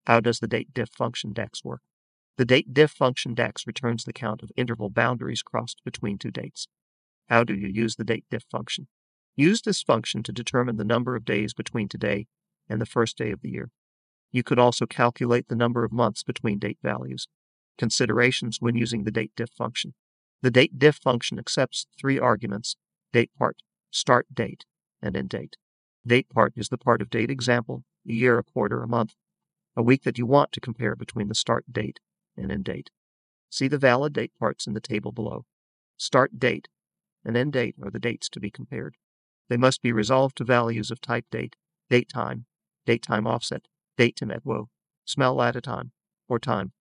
How does the date_diff function DEX work? The date_diff function DEX returns the count of interval boundaries crossed between two dates. How do you use the date_diff function? Use this function to determine the number of days between today and the first day of the year. You could also calculate the number of months between date values. Considerations when using the date_diff function. The date_diff function accepts three arguments: date part, start date, and end date. Date part is the part of date example, a year, a quarter, a month, a week that you want to compare between the start date and end date. See the valid date parts in the table below. Start date and end date are the dates to be compared. They must be resolved to values of type date, date time offset, date to MEDWO, smell latitime, or time.